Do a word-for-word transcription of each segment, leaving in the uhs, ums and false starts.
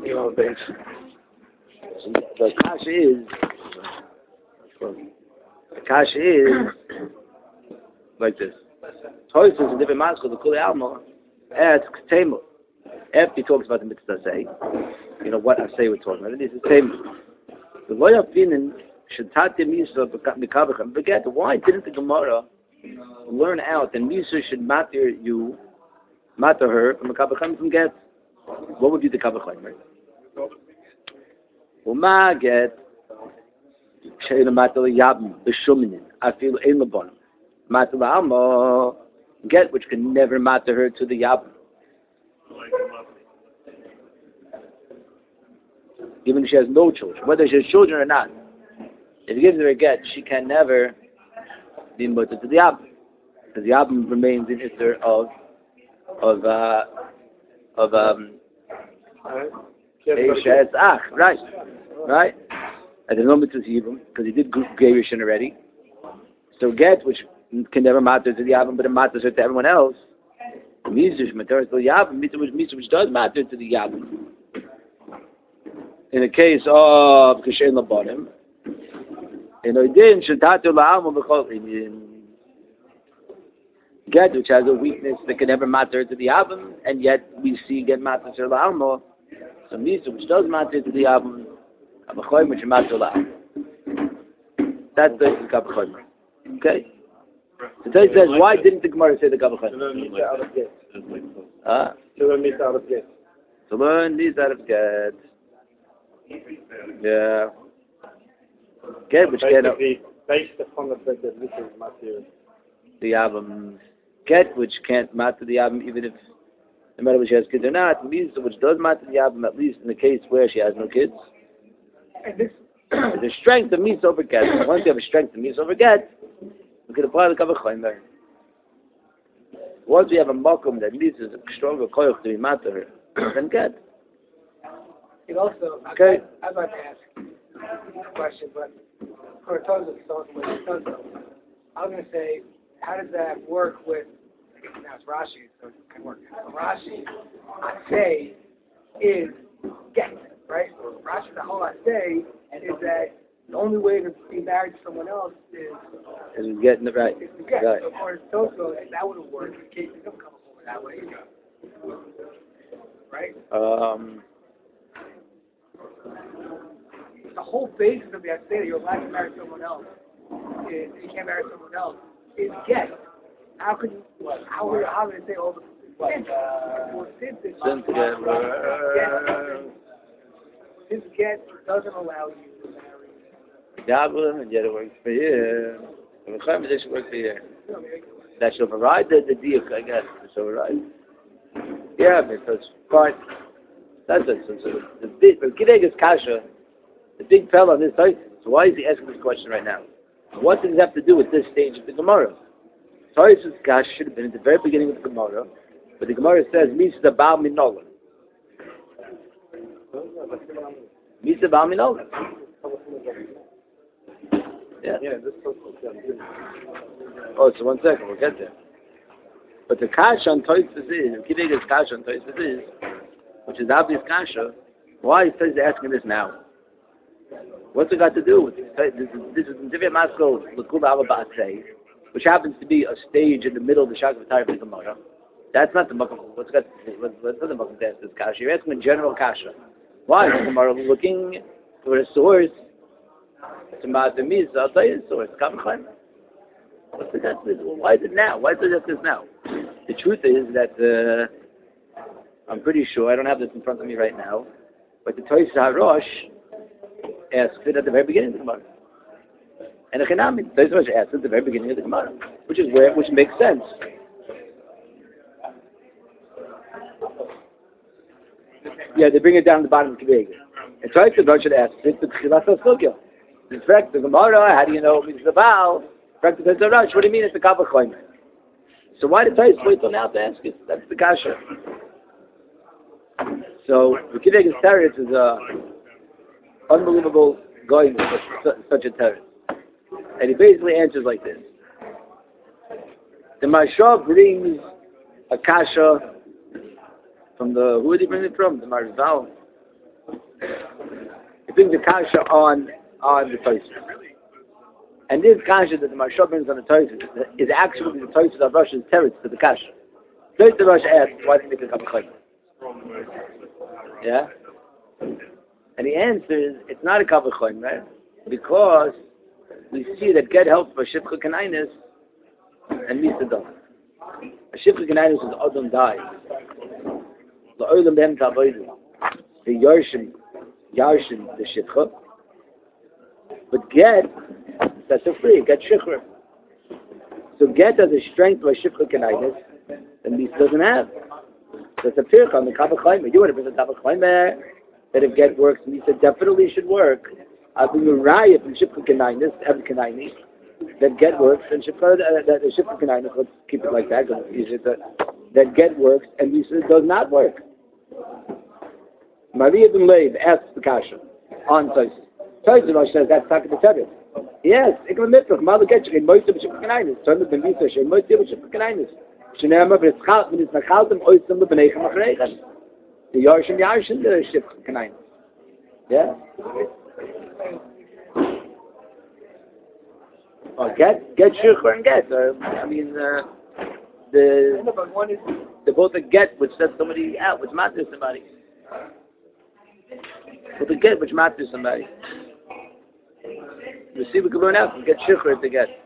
You know, the kasha is, the kasha is like this. Toys is a different mask of the Kuli Alma. Adds Ktemu. After he talks about the mitzvah say, you know what I say we're talking about. It is the same. The lawyer opinion should tate misa mikavachem. Forget why didn't the Gemara learn out that misa should matter you, matter her from mikavachem from get? What would be the kavachem? Right? Uma get sheina matter yabim b'shuminin. I feel ein labon matter alma get which can never matter her to the yabim. Even if she has no children, whether she has children or not, if he gives her a get, she can never be mutter to the Yabim, because the Yabim remains in Isser of of uh, of um, Eishes Ach, right, right. And there's no mitzvah to Yibum because he did Gerishin already. So get, which can never matter to the Yabim, but it matters to everyone else. Mizush matters to the Yabim, mitzvah which does matter to the Yabim. In the case of Kishen Labonim, in Oidin, Shetatu La'amu B'chol Inyin. Get, which has a weakness that can never matter to the Avim, and yet we see get matter to La'amu. So Misa, which does matter to the Avim, Abachoyim, which matter to La'amu. That's the Kabachoyim. Okay? So Tais says, why didn't the Gemara say the Kabachoyim? To learn Misa out of Get. Huh? To learn Misa out of Get. To learn Misa out of Get. Yeah. Get which get based upon the fact that this is material. The album get which can't matter the album even if no matter whether she has kids or not, means which does matter the album at least in the case where she has no kids. And this the strength of means over get. Once you have a strength of means over get, we can apply the kavachoim there. Once we have a makom that means is a stronger koyach to be matter then get. It also, okay. I'd like to ask a question, but for Tozo, I was going to say, how does that work with, I guess now it's Rashi, so it can work. So Rashi, I say, is get, right? So Rashi, the whole I say, is that the only way to be married to someone else is... Is getting it right. Is to get. Right. So for Tozo, that wouldn't work in case it doesn't come over that way either. Right? Um... The whole basis of the idea that you're allowed to marry someone else is you can't marry someone else is get. How could you? How would how would it say all the sin? Well, since it Since get, since get doesn't allow you to marry. Yeah, and yet it works for you. The Chaim should work for you. That should provide the the deal, I guess. So right. Yeah, because fine. That's it. So, so the big, the Gidegas Kasha, the big fella on this site. So why is he asking this question right now? What does it have to do with this stage of the Gemara? Toys's Kasha should have been at the very beginning of the Gemara, but the Gemara says Misa Baal Minola. Misa Baal Minola. Yeah. Yeah. This oh, so one second, we'll get there. But the Kasha on Toys's is, the Gidegas Kasha on Toys's is, which is obvious kasha, why is he asking this now? What's it got to do with this? This is this is Divya Maskal L'Kul Ba'asei, which happens to be a stage in the middle of the Shak V'Tayr of the Gemara. That's not the makom. What's got? What's not the makom to ask this kasha? You're asking a general kasha. Why is the Gemara looking for a source to Ma'atamiz? I'll tell you the source. Kavachem. What's the got to this? Why is it now? Why is it this now? The truth is that. Uh, I'm pretty sure, I don't have this in front of me right now, but the Toys HaRosh asks it at the very beginning of the Gemara. And the Chanami, Toys HaRosh asks it at the very beginning of the Gemara, which is where, which makes sense. Yeah, they bring it down to the bottom of the Kibeg. And Toys HaRosh asks it to Tchilas HaSugya. In fact, the Gemara, how do you know it's the Baal? In fact, the Toys HaRosh, what do you mean it's the Kavachoyim? So why did Toys wait till now to ask it? That's the Kasha. So the Kivegas Teretz is a unbelievable going with such, such a Teretz. And he basically answers like this. The Maharsha brings a Kasha from the, who did he bring it from? The Marzal. He brings the kasha on on the Tosfos. And this kasha that the Maharsha brings on the Tosfos is actually the Tosfos of Rosh's teretz to the kasha. So the Rosh asks, why did he make a couple Yeah? And the answer is, it's not a couple right? Because we see that get help for Shifcha Kanainis and Misa Dom. A Shifcha Kanainis is Adam dies. The Olam Behem Tavoidu. The Yarshim, Yarshim, the Shifcha. But get, that's a free, get Shikra. So get has a strength by Shifcha Kanainis that Misa doesn't have. That's a pircha on the Kabbalah Chayma. You want to bring the Kabbalah Chayma that if get works, Misa definitely should work. I'll bring a raya from Shifcha Kanainis, Ev Kanaini, that get works, and Shifcha, uh, that the Shifcha Kanainis, let's keep it like that, that get works, and Misa does not work. Maria ben Leib asks the Kasha on Tosfos. Tosfos says that's talking to Tevis. Yes, Ikram Mitzvah, Mother Getchik, in Moishe B'Shifcha Kanainis, Turn the Ben Misa, Shem Moishe B'Shifcha Kanainis. Shenema B'Yitzchak, B'Yitzchak, Oisem B'B'Neichem Achreichem. The Yarshim Yarshim, the Shifcha Kanainis. Yeah? Well, get, get Shikra and get. Uh, I mean, uh, the, the both a get which sets somebody out, which matters somebody. But the get which matters somebody. You see, we can learn out and get Shikra to get.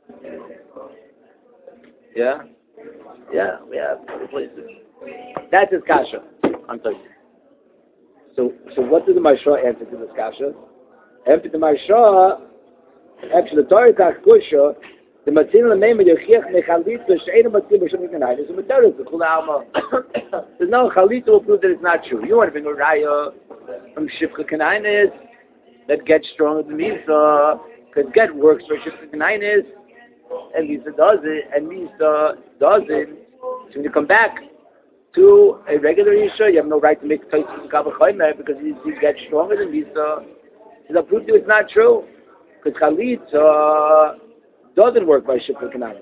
Yeah? Yeah, we have other places. That's his kasha on Tosfos. So, so what did the Maharsha answer to this kasha? After the Maharsha, actually the Torah Kach Kusha, the Matzin L'Meim Yochiach Mechalita She'ena Matzin B'Shem Kanainis, and the Torah is the Kula Alma. There's no Chalita will prove that it's not true. You want to bring a raya from Shifcha Kanainis that gets stronger than Misa, because get works for Shifcha Kanainis, and Misa does it, and Misa doesn't. So when you come back to a regular Isha, you have no right to make Tosfos and Kabbalah Chayma because he, he gets stronger than Misa. So I'll prove to you it's not true. Because Chalitza doesn't work by Shifcha Kanainis.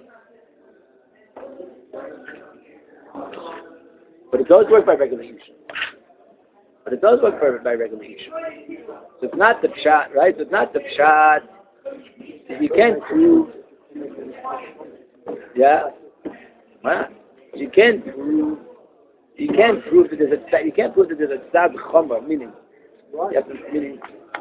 But it does work by regular Isha. But it does work by, by regular Isha. So it's not the Pshat, right? So it's not the Pshat. You can't prove. Yeah? Huh? You can't prove. You can't prove that there's a. You can't prove that there's a tzad chomer, meaning. You have to, meaning.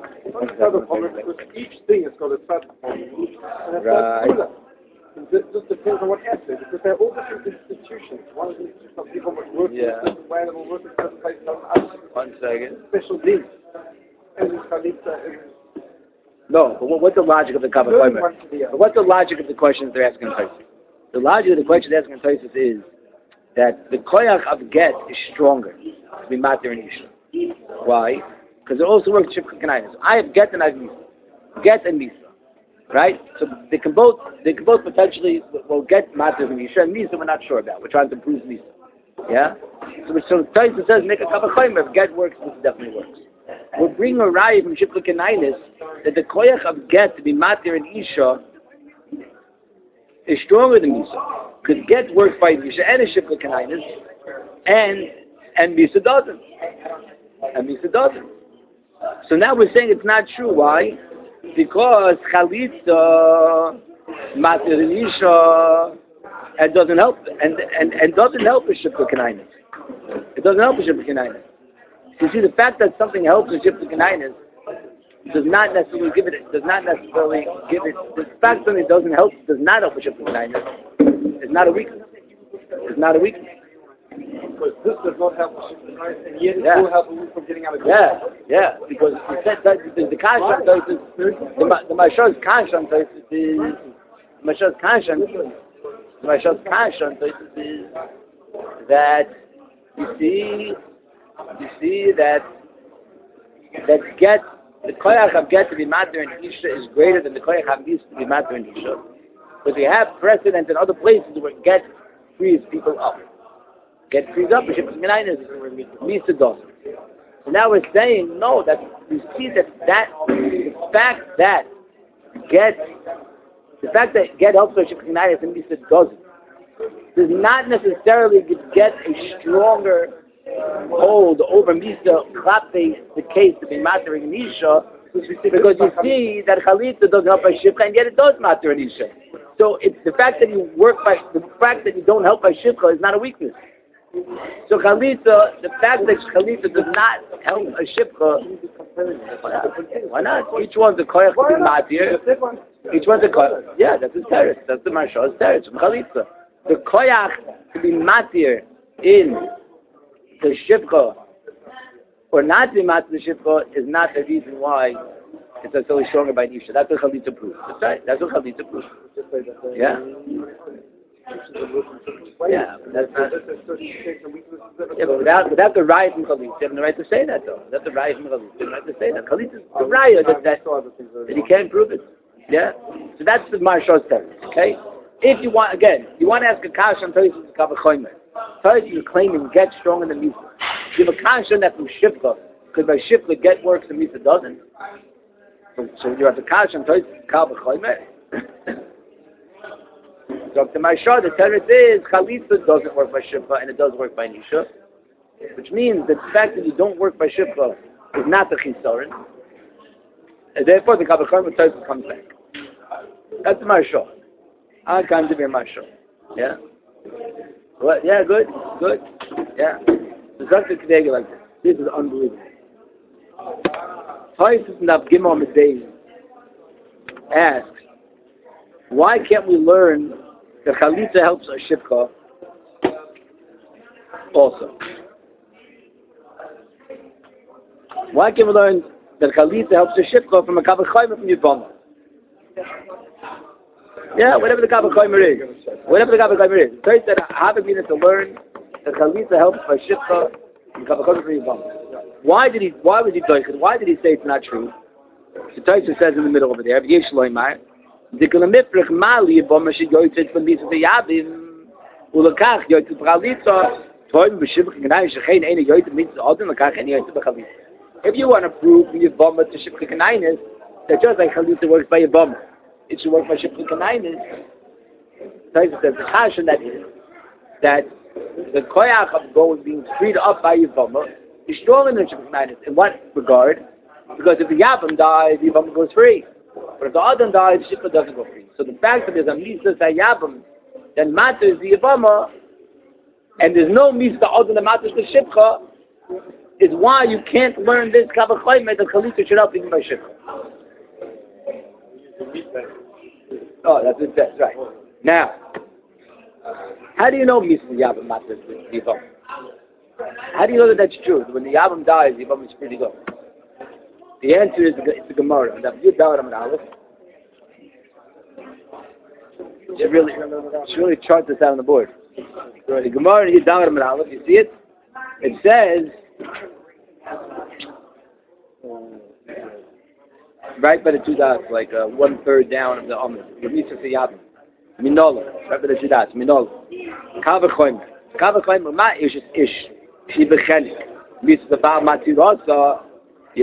Each thing has got a tzad chomer. Right. It just depends on what essay, because they're all different institutions. One of the institutions of people will work yeah. in a certain way, and will work in a certain place, and others. One second. Special needs. And this Chalitza is. No, but what's the logic of the Kabbalah Chayma? What's the logic of the questions they're asking in Tosfos? The logic of the question they're asking in Tosfos is that the koyach of get is stronger to be matir and isha. Why? Because it also works Shifcha Kanainis. I have get and I have misa. Get and misa. Right? So they can both they can both potentially well get matir and isha, and misa we're not sure about. We're trying to prove misa. Yeah? So so Tosfos says make a Kabbalah Chayma. If get works, this definitely works. We'll bring a raya from Shifcha Kanainis that the koyach of get to be matir and isha is stronger than misa. Because get works by Misha and a Shifcha Kanainis, and and Misa doesn't. And Misa doesn't. So now we're saying it's not true. Why? Because Chalitza, Matir Isha, and doesn't help, and and and doesn't help a Shifcha Kanainis. It doesn't help a Shifcha Kanainis. You see, the fact that something helps a Shifcha Kanainis does not necessarily give it. Does not necessarily give it. The fact that it doesn't help does not help a Shifcha Kanainis. It's not a weakness. It's not a weakness. Because this does not help the Shifcha Kanainis, and yet it yeah. will help the from getting out of Yeah, yeah. Because the the, the, the Kasha on Tosfos, the the Maharsha's Kasha on Tosfos is the Maharsha's Kasha on the Maharsha's Kasha on Tosfos is that you see you see that that get the koyach of get to be matir and isha is greater than the koyach of misa to be matir and isha. But we have precedent in other places where get frees people up. Get frees up, Misa doesn't. So now we're saying, no, that we see that, that the fact that get, the fact that get helps by Shifcha Kanainis and Misa doesn't, does not necessarily get a stronger hold over Misa Klape the case to be mattering an Isha, because you see that Chalitza doesn't help by Shivcha, and yet it does matter an Isha. So it's the fact that you work by, the fact that you don't help by Shivcha is not a weakness. So Chalitza, the fact that Chalitza does not help a Shivcha, why not? Each one's a koyach to be matir. Each one's a koyach. Yeah, that's his teretz. That's the Marshal's teretz from Chalitza. The koyach to be matir in the Shivcha, or not to be matir the Shivcha, is not the reason why it's so stronger by Nisha. That's what Chalitza proves. That's right. That's what Chalitza proves. Yeah. Yeah, that's not. Yeah, but without, without the right from Chalitza, you have no right to say that, though. Without the right from Chalitza, you have no right to say that. Chalitza is the right that, that, that he can't prove it. Yeah? So that's the Marshal's teretz. Okay? If you want, again, you want to ask a kasha on Tosis is Kavachoymer. Tosis is claiming get stronger than Misa. You have a kasha that from Shivcha, because by Shivcha get works and Misa doesn't. So, so you have the kasha on Tosis is Kavachoymer. So to my shah, the teretz is Chalitza doesn't work by Shivcha and it does work by Nisha, which means that the fact that you don't work by Shivcha is not the Chisaron, and therefore the Kavachoymer teretz comes back. That's my shah. I can't give you my shah. Yeah? What? Yeah, good, good. Yeah. The Zakta Kedega like this. This is unbelievable. Tosis and Abgimah Medei asks, why can't we learn that Chalitza helps a Shivcha also? Why can't we learn that Chalitza helps a Shivcha from a Kavachoymer from Yivama? Yeah, whatever the Kavachoymer is. Whatever the Kavachoymer is. Tosis said, I have a meaning to learn that Chalitza helps by Shivcha from Kavachoymer from Yivama. Why did he, why was he doing it? Why did he say it's not true? So Tosis says in the middle over there, Yeshloimar, Dikul mifrich mali Yibama should go to from Misa Yabim Ulakach go to Chalitza Toim b'Shivcha Kanai Shechein Eine go to Misa Odin Lakach Eine go to Chalitza. If you want to prove from Yibama to Shivcha Kanainis that just like Chalitza works by Yibama, it should work by Shivcha Kanainis. Tosis says the chashan that is that the koyach of gold being freed up by Yibama is stronger than Shivcha Kanainis. In what regard? Because if the Yabam dies, Yibama goes free. But if the Adam dies, Shivcha doesn't go free. So the fact that there's a Misa Sayabam that matters the Yavama, and there's no Misa Adam that matters the Shivcha, is why you can't learn this Kavachoymer that Chalitza should help even by Shivcha. Oh, that's what it says, right. Now, how do you know Misa Sayabam matters the Yavama? How do you know that that's true? When the Yavam dies, the Yavama is free to go. The answer is it's the Gemara. And you doubt him Aleph. She really, she really charts this out on the board. The Gemara and you doubt him Aleph. You see it? It says right by the two dots, like uh, one third down of the Amud. Remisa Siyabim. Minola. Right by the two dots. Minola. Kavachoymer. Kavachoymer. Ma ish ish. She bechenik. Misa the Baal Matirasa. So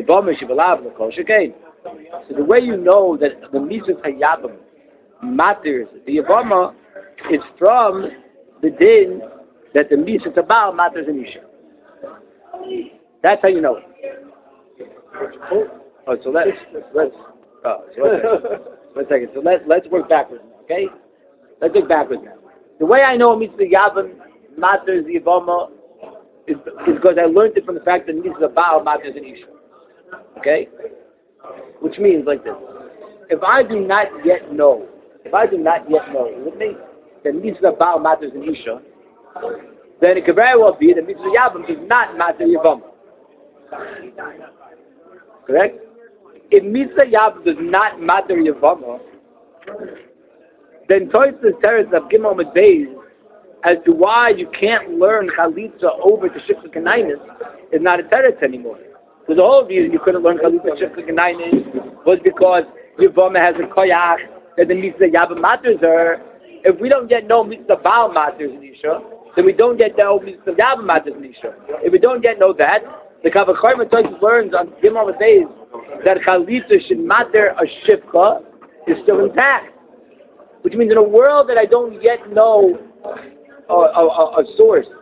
the way you know that the Misa Hayabim matters, the Yavama, is from the din that the Misa Tabal matters in Isha. That's how you know it. Oh, so let's let's oh, so one second. One second. So let's let's work backwards now, okay? Let's look backwards now. The way I know Misa Hayabim matters the Yavama is, is because I learned it from the fact that Misa Tabal matters in Isha. Okay? Which means like this. If I do not yet know, if I do not yet know, with me, that Mitzvah Baal matters in Isha, then it could very well be that Mitzvah Yabam does not matter in Yavam. Correct? If Mitzvah Yabam does not matter in Yavam, then Tosis teretz of Gimel Medbeis as to why you can't learn Chalitza over to Shivcha Kanainis is not a teretz anymore. So the whole reason you couldn't learn Chalitza Shivcha Kanainis was because Yavama has a koyach that the Mitzvah Yabam matters her. If we don't get no Mitzvah Baal matters in Isha, then we don't get no Mitzvah Yabam matters in Isha. If we don't get no that, the Kavachoymer Tosis learns on Gimel days that Chalitza should matter a Shivcha is still intact. Which means in a world that I don't yet know a, a, a, a source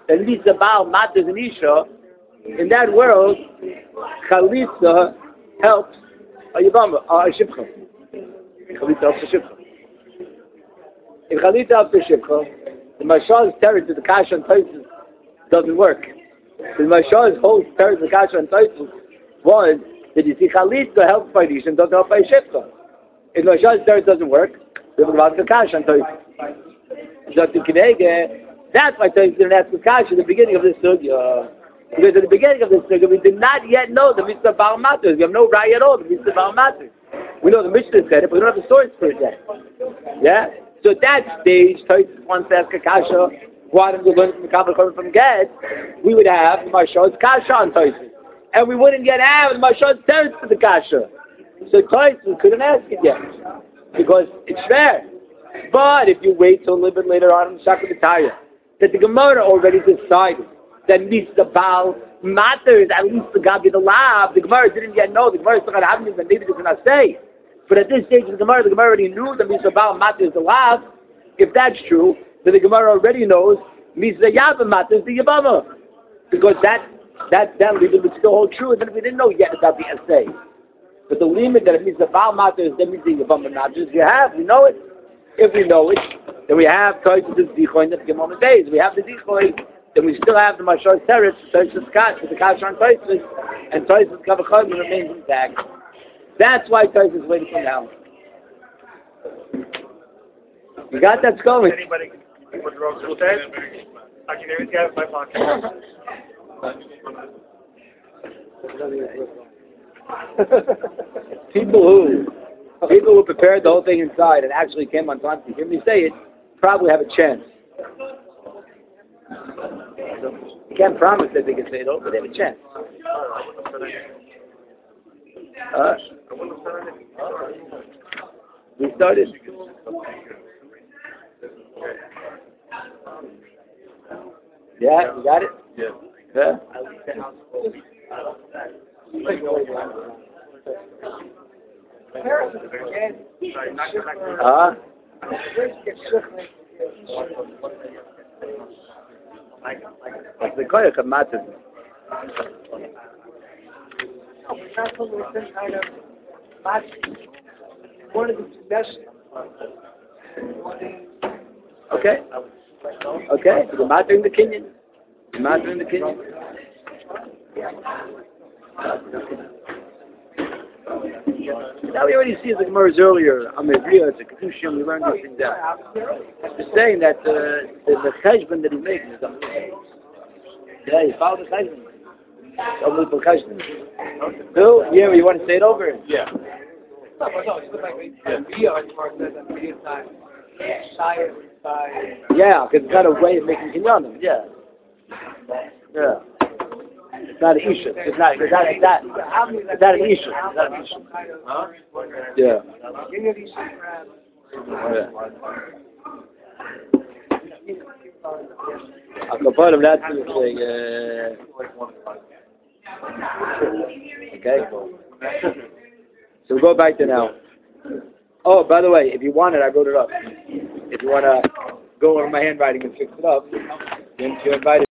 that meets the Baal Matters and Isha, in that world, Chalitza helps a Yibama, a Shibcha. Chalitza helps a Shibcha. If Chalitza helps a Shibcha, the Mashal's terror to the Kasha and Taisus doesn't work. The Mashal's whole terror to the Kasha and Taisus was that you see Chalitza helps by Isha and doesn't help by Shibcha. If the Mashal's terror doesn't work, we have about the Kasha and Taisus. So to Kinege, that's why Taisus didn't ask the Kasha at the beginning of this sugya. Because at the beginning of this sugya, we did not yet know the mitzvah Baal Matters. We have no raya at all, the mitzvah Baal Matters. We know the Mishnah said it, but we don't have the source for it yet. Yeah? So at that stage, Taisus wants to ask a Kasha, why didn't we learn from the Kabbalah coming from Ged? We would have the Mashal's Kasha on Taisus. And we wouldn't yet have the Mashal's terror to the Kasha. So Taisus couldn't ask it yet. Because it's fair. But if you wait till a little bit later on in the Shaka B'Taya, that the Gemara already decided that meets the Baal matters, at least the Gabi the Lab, the Gemara didn't yet know, the Gemara still got happening, but maybe they did not say. But at this stage of the Gemara, the Gemara already knew that meets the Baal matters the Lab. If that's true, then the Gemara already knows meets the Yabba matters the Yabama. Because that, that, that limit would still hold true, and then we didn't know yet about the essay. But the limit that it means the Baal matters, that means the Yabama matters, you have, we know it. If we know it, then we have Taisus the Dichoy in the Gemara days. We have the Dichoy, then we still have the Mashar Teretz, Taisus Kash, the Kash on Taisus, and Taisus Kavachon remains intact. That's why Taisus is waiting for now. You got that going? Anybody with drugs will say? I can always get it in my pocket. People who People who prepared the whole thing inside and actually came on time to hear me say it probably have a chance. You can't promise that they can say it all, but they have a chance. Uh, we started. Yeah, you got it? Yeah. Yeah. Ah. Like the koyach of matzah. Okay. Okay. The matter in the Kenyan. The matter in the Kenyan. Now we already see the Gemara's earlier on the Ria, it's a Kedushim, we learned these things out. He's saying that uh, the, the cheshbon that he makes is on the yeah, you follow the cheshbon. Unbelievable cheshbon. Bill, yeah, you want to say it over? Yeah. Yeah, because it's got a way of making kinyanim, yeah. Yeah. It's not an issue. It's not. It's not. It's not. It's not an issue. It's not an issue. Huh? Yeah. I can put him that thing. Okay. So we'll go back to now. Oh, by the way, if you want it, I wrote it up. If you want to go over my handwriting and fix it up, then you're invited.